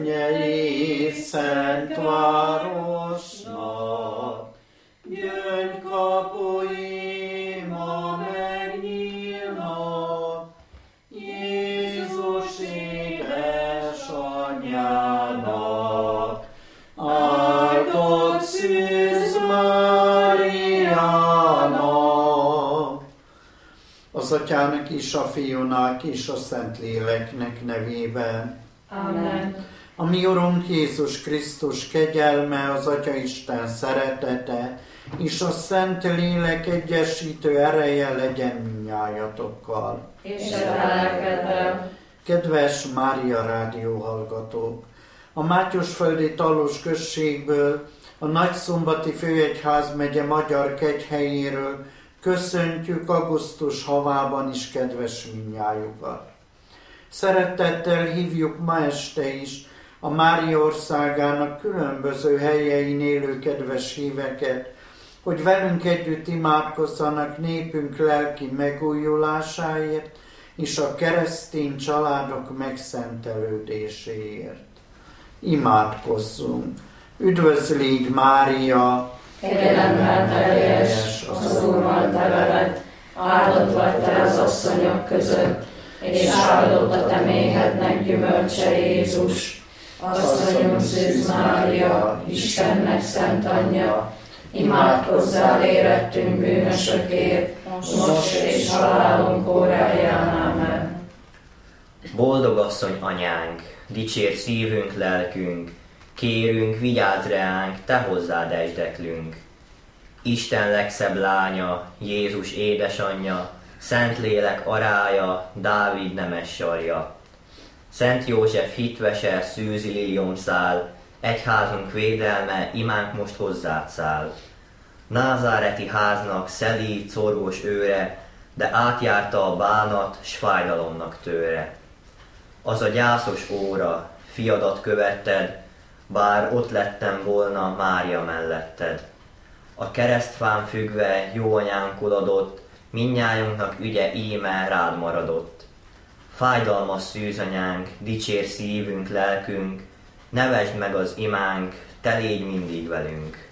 mennyei szent városnak, gyöngykapuim ma megnyílnak, Jézus édesanyjának, áldott Szűz Máriának. Az Atyának és a Fiúnak és a Szentléleknek nevében. Amen. A mi Urunk Jézus Krisztus kegyelme, az Atyaisten szeretete és a Szentlélek egyesítő ereje legyen mindnyájatokkal. És a lelkeddel. Kedves Mária rádió hallgatók! A Mátyosföldi Talós községből, a Nagyszombati Főegyházmegye Magyar Kegyhelyéről köszöntjük augusztus havában is kedves mindnyájukat. Szeretettel hívjuk ma este is a Mária országának különböző helyein élő kedves híveket, hogy velünk együtt imádkozzanak népünk lelki megújulásáért és a keresztény családok megszentelődéséért. Imádkozzunk! Üdvözlégy Mária! Kegyelemmel teljes, az Úrral te veled, áldott vagy te az asszonyok között, és áldott a te méhednek gyümölcse Jézus. Asszonyunk Szűz Mária, Istennek szent anyja, imádkozzál érettünk bűnösökért, most és halálunk óráján. Amen. Boldog asszony anyánk, dicsért szívünk, lelkünk, kérünk, vigyázz reánk, te hozzád esdeklünk. Isten legszebb lánya, Jézus édesanyja, Szentlélek arája, Dávid nemes sarja. Szent József hitvese, szűzi liliomszál, egyházunk védelme, imánk most hozzád száll. Názáreti háznak szelíd, szorgos őre, de átjárta a bánat, s fájdalomnak tőre. Az a gyászos óra, fiadat követted, bár ott lettem volna Mária melletted. A keresztfán függve jó anyánkul adott, mindnyájunknak ügye íme rád maradott. Fájdalmas szűzanyánk, dicsér szívünk, lelkünk, nevesd meg az imánk, te légy mindig velünk.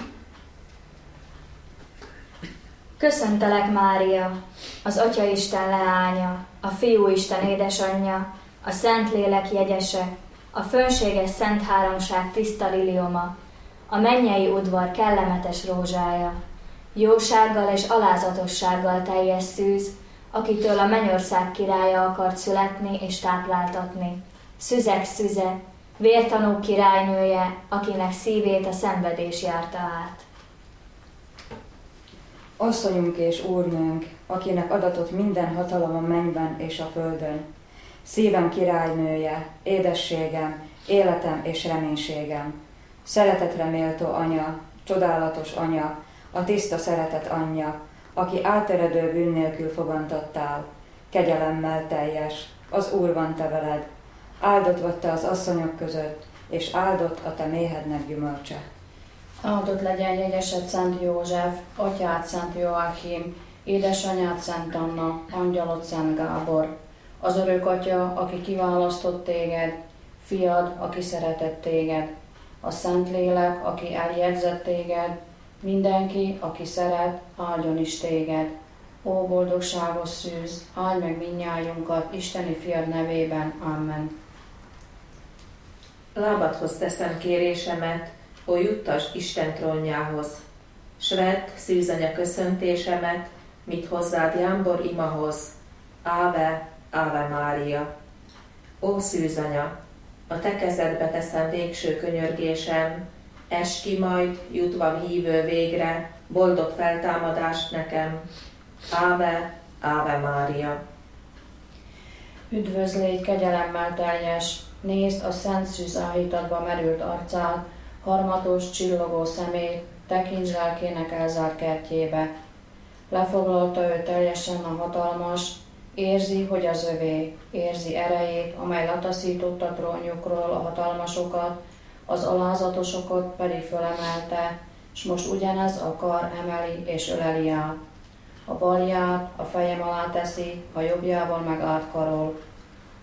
Köszöntelek, Mária, az Atyaisten leánya, a Fiúisten édesanyja, a Szentlélek jegyese, a fönséges Szent Háromság tiszta lilioma, a mennyei udvar kellemetes rózsája, jósággal és alázatossággal teljes szűz, akitől a mennyország királya akart születni és tápláltatni. Szüzek szüze, vértanú királynője, akinek szívét a szenvedés járta át. Asszonyunk és Úrnőnk, akinek adatott minden hatalom a mennyben és a földön. Szívem királynője, édességem, életem és reménységem. Szeretetre méltó anya, csodálatos anya, a tiszta szeretet anyja, aki áteredő bűn nélkül fogantattál, kegyelemmel teljes, az Úr van te veled, áldott vagy te az asszonyok között, és áldott a te méhednek gyümölcse. Áldott legyen jegyesed Szent József, atyád Szent Joachim, édesanyád Szent Anna, angyalod Szent Gábor, az örök atya, aki kiválasztott téged, fiad, aki szeretett téged, a Szentlélek, aki eljegyzett téged, mindenki, aki szeret, áldjon is téged. Ó boldogságos szűz, áldj meg mindnyájunkat Isteni fiad nevében. Amen. Lábadhoz teszem kérésemet, ó juttasd Isten trónjához, s vedd szűzanya köszöntésemet, mit hozzád jámbor imahoz. Áve, Áve Mária. Ó szűzanya, a te kezedbe teszem végső könyörgésem, ess ki majd, jutva hívő végre, boldog feltámadást nekem. Áve, Áve Mária. Üdvözlégy, kegyelemmel teljes, nézd a szent szűz áhítatba merült arcát, harmatos, csillogó szemét, tekints lelkének elzárt kertjébe. Lefoglalta ő teljesen a hatalmas, érzi, hogy az övé, érzi erejét, amely letaszította trónjukról a hatalmasokat, az alázatosokat pedig fölemelte, s most ugyanez a kar emeli és öleli át. A balját a fejem alá teszi, a jobbjával meg átkarol.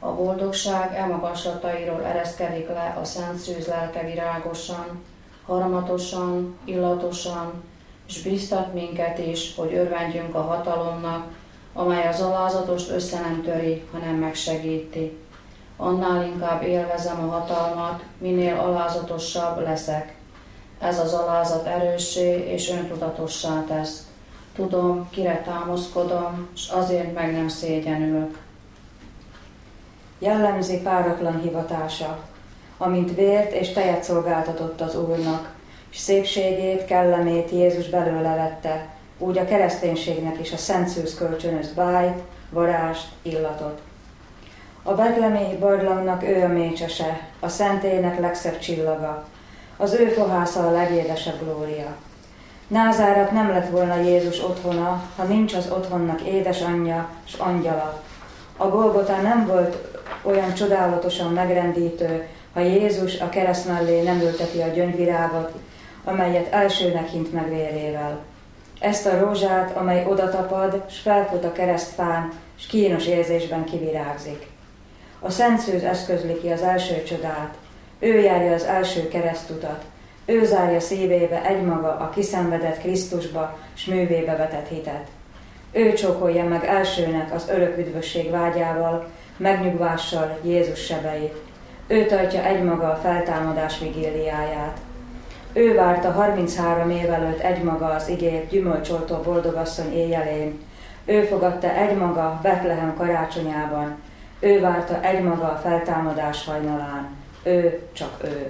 A boldogság elmagaslatairól ereszkedik le a szent szűz lelke virágosan, harmatosan, illatosan, és bíztat minket is, hogy örvendjünk a hatalomnak, amely az alázatost össze nem töri, hanem megsegíti. Annál inkább élvezem a hatalmat, minél alázatosabb leszek. Ez az alázat erőssé és öntudatossá tesz. Tudom, kire támaszkodom, és azért meg nem szégyenülök. Jellemzi páratlan hivatása, amint vért és tejet szolgáltatott az Úrnak, és szépségét, kellemét Jézus belőle vette, úgy a kereszténységnek is a Szent Szűz kölcsönöz bájt, varást, illatot. A betleméhi barlangnak ő a mécsese, a szentélynek legszebb csillaga, az ő fohásza a legédesebb glória. Názáret nem lett volna Jézus otthona, ha nincs az otthonnak édesanyja s angyala. A Golgotán nem volt olyan csodálatosan megrendítő, ha Jézus a kereszt mellé nem ülteti a gyöngyvirágot, amelyet elsőnek hint meg vérével. Ezt a rózsát, amely odatapad, s felfut a keresztfán, s kínos érzésben kivirágzik. A Szent Szűz eszközli ki az első csodát, ő járja az első keresztutat, ő zárja szívébe egymaga a kiszenvedett Krisztusba, s művébe vetett hitet. Ő csókolja meg elsőnek az örök üdvösség vágyával, megnyugvással Jézus sebeit. Ő tartja egymaga a feltámadás vigíliáját. Ő várta 33 év előtt egymaga az ígért gyümölcsoltó boldogasszony éjjelén. Ő fogadta egymaga Betlehem karácsonyában. Ő várta egymaga a feltámadás hajnalán. Ő, csak ő.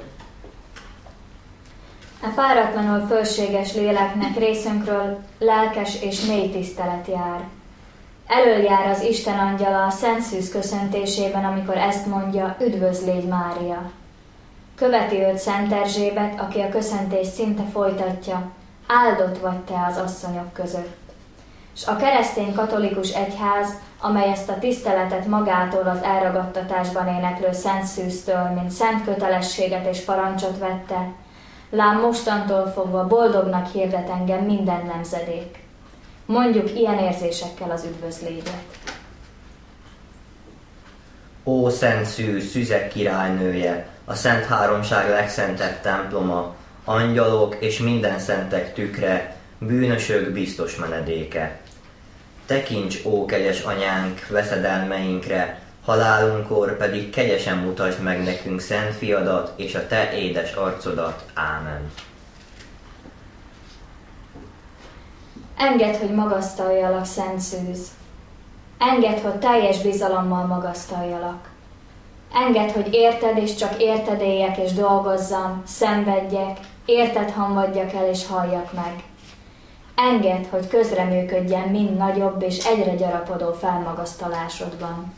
A páratlanul fölséges léleknek részünkről lelkes és mély tisztelet jár. Elöljár az Isten angyala a Szent Szűz köszöntésében, amikor ezt mondja, üdvözlégy Mária. Követi őt Szent Erzsébet, aki a köszöntést szinte folytatja, áldott vagy te az asszonyok között. És a keresztény katolikus egyház, amely ezt a tiszteletet magától az elragadtatásban éneklő Szent Szűztől, mint szent kötelességet és parancsot vette, lám mostantól fogva boldognak hirdet engem minden nemzedék. Mondjuk ilyen érzésekkel az üdvözlégyet. Ó Szent Szűz, szüzek királynője, a Szent Háromság legszentebb temploma, angyalok és minden szentek tükre, bűnösök biztos menedéke. Tekints, ó kegyes anyánk, veszedelmeinkre, halálunkkor pedig kegyesen mutasd meg nekünk szent fiadat és a te édes arcodat. Ámen. Engedd, hogy magasztaljalak, Szent Szűz. Engedd, hogy teljes bizalommal magasztaljalak. Engedd, hogy érted és csak érted éljek és dolgozzam, szenvedjek, érted hamvadjak el és halljak meg. Engedd, hogy közreműködjen mind nagyobb és egyre gyarapodó felmagasztalásodban.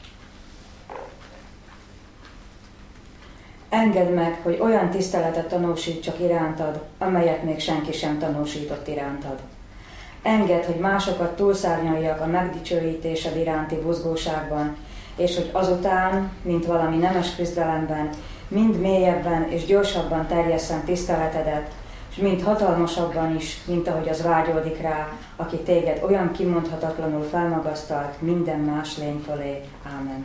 Engedd meg, hogy olyan tiszteletet tanúsítsak irántad, amelyet még senki sem tanúsított irántad. Engedd, hogy másokat túlszárnyaljak a megdicsőítésed iránti buzgóságban, és hogy azután, mint valami nemes küzdelemben, mind mélyebben és gyorsabban terjesszem tiszteletedet, és mind hatalmasabban is, mint ahogy az vágyódik rá, aki téged olyan kimondhatatlanul felmagasztalt minden más lény fölé. Ámen.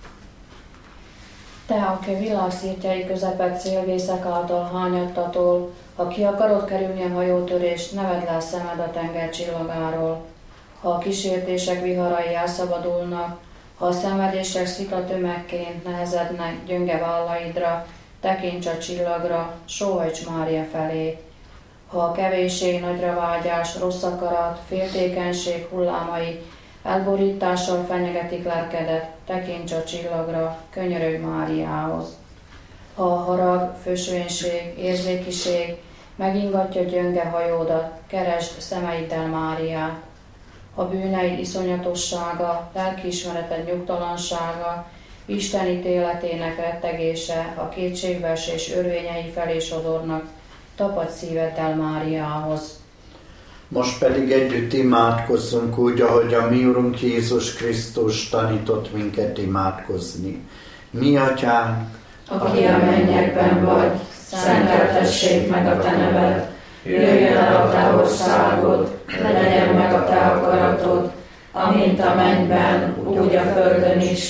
Te, aki világszirtjei közepet szélvészek által hányattatol, ha ki akarod kerülni a hajótörést, ne vedd le a szemed a tenger csillagáról. Ha a kísértések viharai elszabadulnak, ha a szenvedések sziklatömegként nehezednek gyönge vállaidra, tekints a csillagra, sóhajts Mária felé. Ha a kevésség, nagyra vágyás, rossz akarat, féltékenység hullámai elborítással fenyegetik lelkedet, tekints a csillagra, könyörögj Máriához. Ha a harag, fösvénység, érzékiség megingatja gyönge hajódat, keresd szemeiddel Máriát. Ha bűneid iszonyatossága, lelkiismereted nyugtalansága, Isten ítéletének rettegése, a kétségbeesés örvényei felé sodornak, tapadj szíveddel Máriához. Most pedig együtt imádkozzunk úgy, ahogy a mi Urunk Jézus Krisztus tanított minket imádkozni. Mi Atyánk, aki a mennyekben vagy, szenteltessék meg a te neved, jöjjön el a te országod, legyen meg a te akaratod, amint a mennyben, úgy a földön is.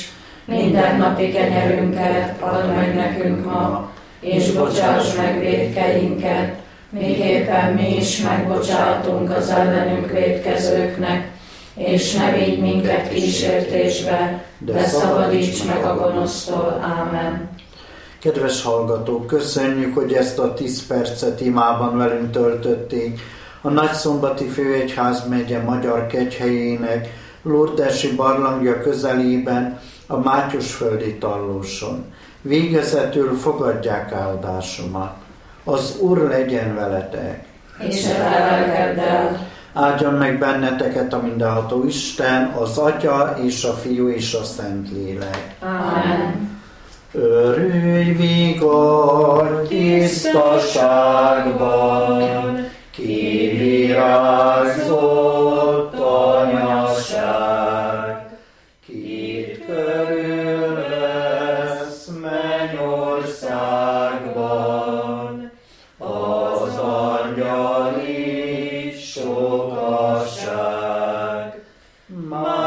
Mindennapi kenyerünket add meg nekünk ma, és bocsáss meg vétkeinket, miképpen mi is megbocsátunk az ellenünk vétkezőknek, és ne vigy minket kísértésbe, de szabadíts meg a gonosztól. Ámen. Kedves hallgatók, köszönjük, hogy ezt a 10 percet imában velünk töltötték. A Nagyszombati Főegyházmegye Magyar Kegyhelyének Lourdesi barlangja közelében, a Mátyusföldi Tallóson. Végezetül fogadják áldásomat. Az Úr legyen veletek. És a lelkeddel. Áldjon meg benneteket a mindenható Isten, az Atya és a Fiú és a Szentlélek. Amen. Örülj vigor tisztaságban, kivirágzott anyaság, kit körülvesz mennyországban, az angyali sokaság.